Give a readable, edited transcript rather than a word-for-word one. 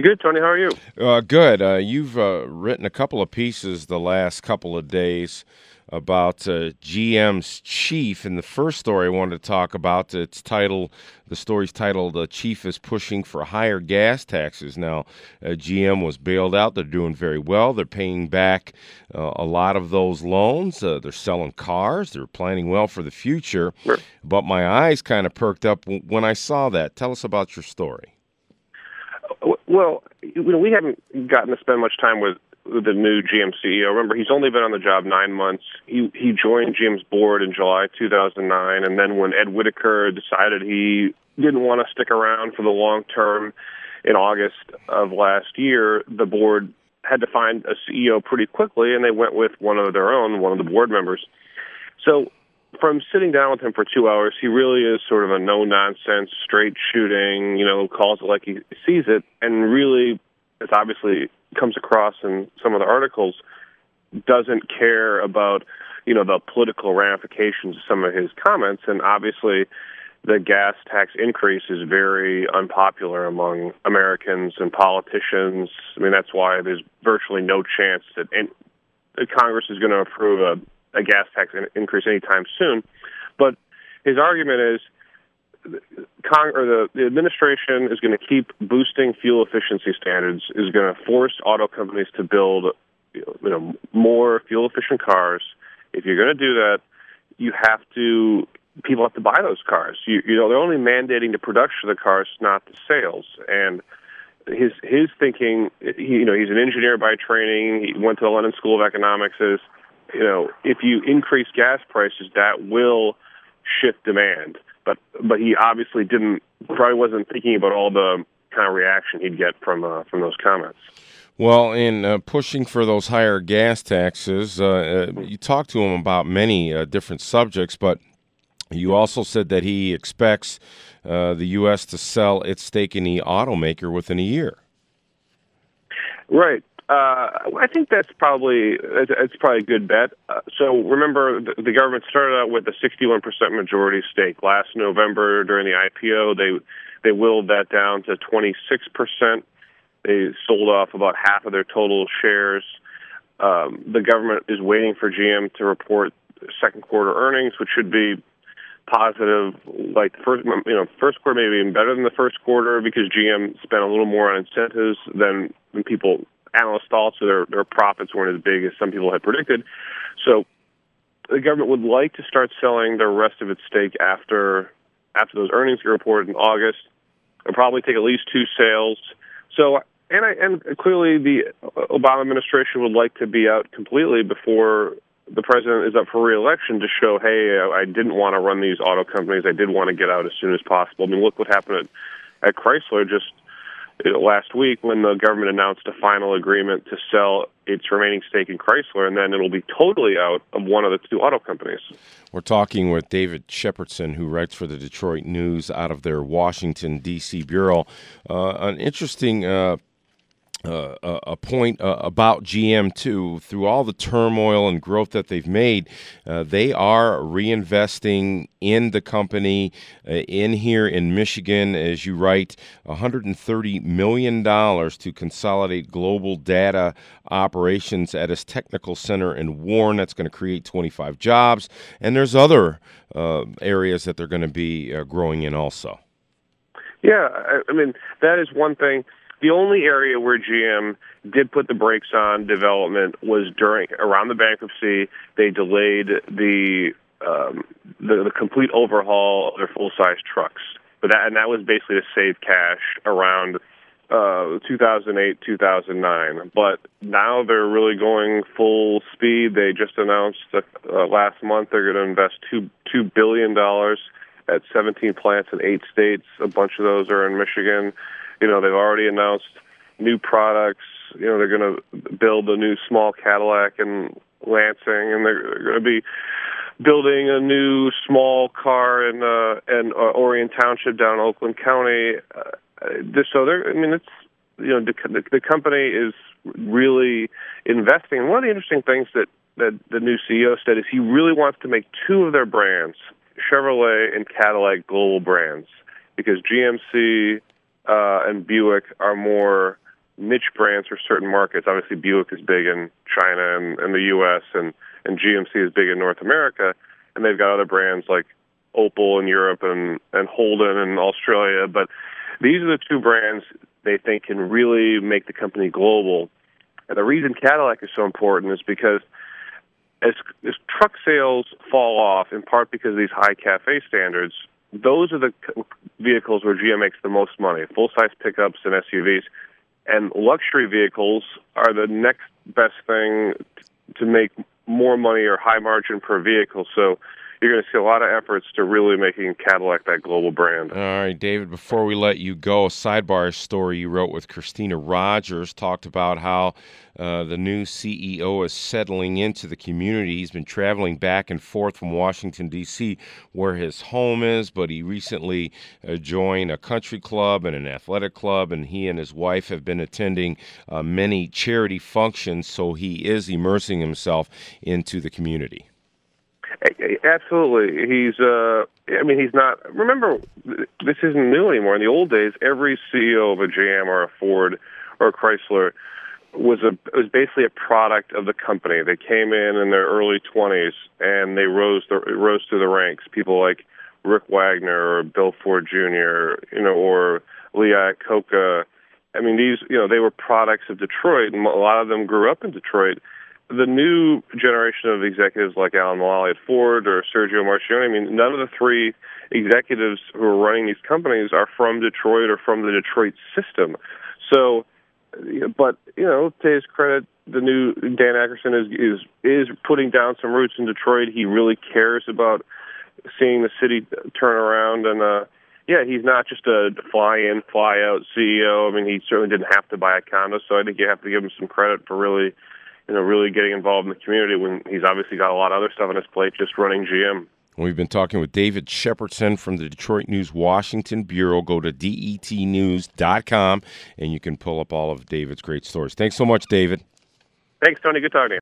Good, Tony. How are you? Good. You've written a couple of pieces the last couple of days about GM's chief. And the first story I wanted to talk about, the story's titled, Chief is Pushing for Higher Gas Taxes. Now, GM was bailed out. They're doing very well. They're paying back a lot of those loans. They're selling cars. They're planning well for the future. Sure. But my eyes kind of perked up when I saw that. Tell us about your story. Well, we haven't gotten to spend much time with the new GM CEO. Remember, he's only been on the job 9 months. He joined GM's board in July 2009, and then when Ed Whitaker decided he didn't want to stick around for the long term in August of last year, the board had to find a CEO pretty quickly, and they went with one of their own, one of the board members. So from sitting down with him for 2 hours, he really is sort of a no-nonsense, straight-shooting, calls it like he sees it, and really, as obviously comes across in some of the articles, doesn't care about, the political ramifications of some of his comments. And obviously, the gas tax increase is very unpopular among Americans and politicians. I mean, that's why there's virtually no chance that Congress is going to approve a gas tax increase anytime soon. But his argument is the administration is going to keep boosting fuel efficiency standards, is going to force auto companies to build more fuel-efficient cars. If you're going to do that, people have to buy those cars. They're only mandating the production of the cars, not the sales. And his thinking, he's an engineer by training. He went to the London School of Economics. If you increase gas prices, that will shift demand. But he obviously probably wasn't thinking about all the kind of reaction he'd get from those comments. Well, in pushing for those higher gas taxes, you talked to him about many different subjects, but you also said that he expects the U.S. to sell its stake in the automaker within a year. Right. I think it's probably a good bet. So remember, the government started out with a 61% majority stake. Last November during the IPO, they willed that down to 26%. They sold off about half of their total shares. The government is waiting for GM to report second quarter earnings, which should be positive. Like first quarter maybe even better than the first quarter because GM spent a little more on incentives than analysts thought, so their profits weren't as big as some people had predicted. So the government would like to start selling the rest of its stake after those earnings get reported in August. It'll probably take at least 2 sales. So and clearly the Obama administration would like to be out completely before the president is up for re-election to show, hey, I didn't want to run these auto companies. I did want to get out as soon as possible. I mean, look what happened at Chrysler just last week when the government announced a final agreement to sell its remaining stake in Chrysler, and then it'll be totally out of one of the 2 auto companies. We're talking with David Shepardson, who writes for the Detroit News out of their Washington, D.C. bureau. An interesting a point about GM, too. Through all the turmoil and growth that they've made, they are reinvesting in the company in here in Michigan, as you write, $130 million to consolidate global data operations at its technical center in Warren. That's going to create 25 jobs. And there's other areas that they're going to be growing in also. Yeah, I mean, that is one thing. The only area where GM did put the brakes on development was around the bankruptcy. They delayed the complete overhaul of their full-size trucks, that was basically to save cash around 2008, 2009. But now they're really going full speed. They just announced that last month they're going to invest $2 billion at 17 plants in 8 states. A bunch of those are in Michigan. They've already announced new products. They're going to build a new small Cadillac in Lansing, and they're going to be building a new small car in Orion Township down in Oakland County. The company is really investing. And one of the interesting things that the new CEO said is he really wants to make 2 of their brands, Chevrolet and Cadillac, global brands, because GMC and Buick are more niche brands for certain markets. Obviously, Buick is big in China and the U.S., and GMC is big in North America, and they've got other brands like Opel in Europe and Holden in Australia. But these are the two brands they think can really make the company global. And the reason Cadillac is so important is because as truck sales fall off, in part because of these high CAFE standards, those are the vehicles where GM makes the most money, full-size pickups and SUVs. And luxury vehicles are the next best thing to make more money or high margin per vehicle. So you're going to see a lot of efforts to really making Cadillac that global brand. All right, David, before we let you go, a sidebar story you wrote with Christina Rogers talked about how the new CEO is settling into the community. He's been traveling back and forth from Washington, D.C., where his home is, but he recently joined a country club and an athletic club, and he and his wife have been attending many charity functions, so he is immersing himself into the community. Absolutely. He's not, remember, this isn't new anymore. In the old days, every CEO of a GM or a Ford or a Chrysler was basically a product of the company. They came in their early 20s and they rose through the ranks. People like Rick Wagner or Bill Ford Jr., or Lee Iacocca. I mean, they were products of Detroit, and a lot of them grew up in Detroit. The new generation of executives like Alan Mulally at Ford or Sergio Marchionne, I mean, none of the three executives who are running these companies are from Detroit or from the Detroit system. So, but, to his credit, the new Dan Akerson is putting down some roots in Detroit. He really cares about seeing the city turn around. And, he's not just a fly-in, fly-out CEO. I mean, he certainly didn't have to buy a condo, so I think you have to give him some credit for really getting involved in the community when he's obviously got a lot of other stuff on his plate just running GM. We've been talking with David Shepardson from the Detroit News Washington Bureau. Go to detnews.com, and you can pull up all of David's great stories. Thanks so much, David. Thanks, Tony. Good talking to you.